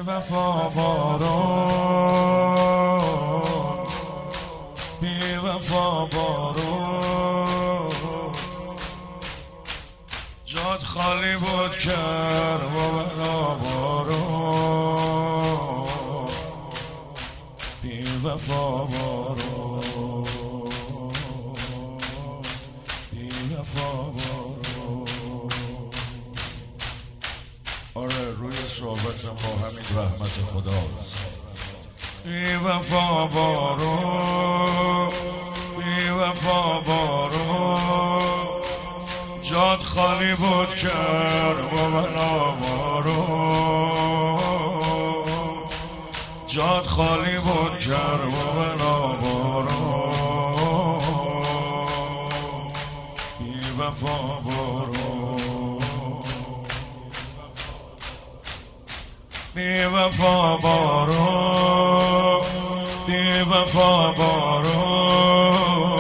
وفا بارون، بی وفا بارون، جاد خالی بود کربلا بارون، بی وفا بارون، بی وفا بارون. آره روی صحبت ما همین رحمت خداست. بی وفا بارون، بی وفا بارون، جاد خالی بود کربلا بارون، جاد خالی بود کربلا بارون، بی وفا بارون، بی وفا بارون، بی وفا بارون.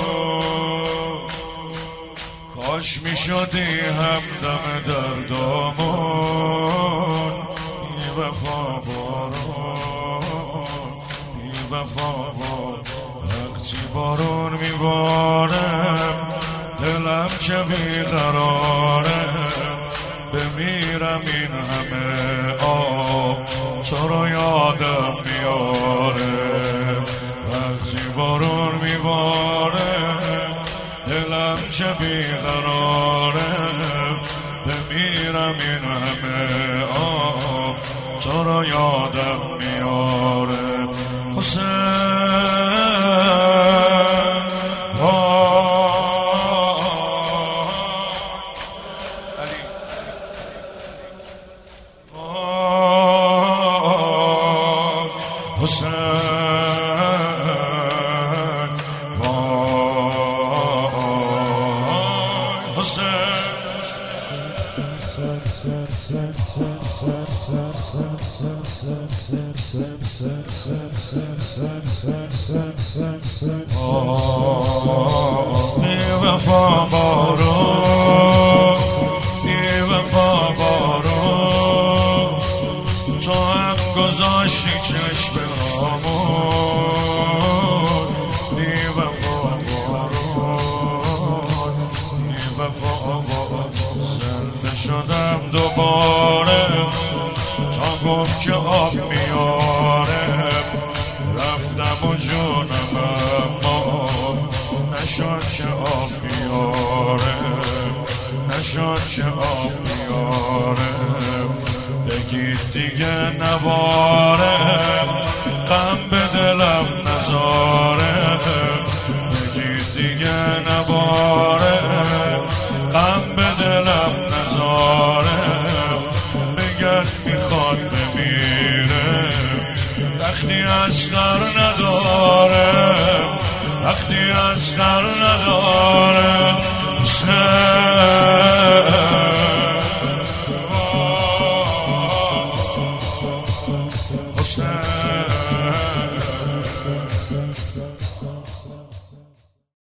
کاش می شدی همدم دردامون، بی وفا بارون، بی وفا بارون. وقتی بارون می بارم دلم چه بیقراره، بمیرم این همه آب تو رو یادم میاره. وقتی بارون میباره دلم چه بیقراره، بمیرم این همه آب تو رو یادم میاره. حسین حسین بی وفا بارون، بی وفا بارون، تو هم گذاشتی چشم هامون. بی وفا بارون، بی وفا بارون. زنده شدم دوباره تا گفت که آب میاره، رفتم و جونم اما نشد که آب میاره، نشد که آب میاره. بگید دیگه نباره غم به دلم نذاره، بگید دیگه نباره غم به دلم نذاره. بگرد میخواد بمیره وقتی اصغر نداره، وقتی اصغر نداره. حسین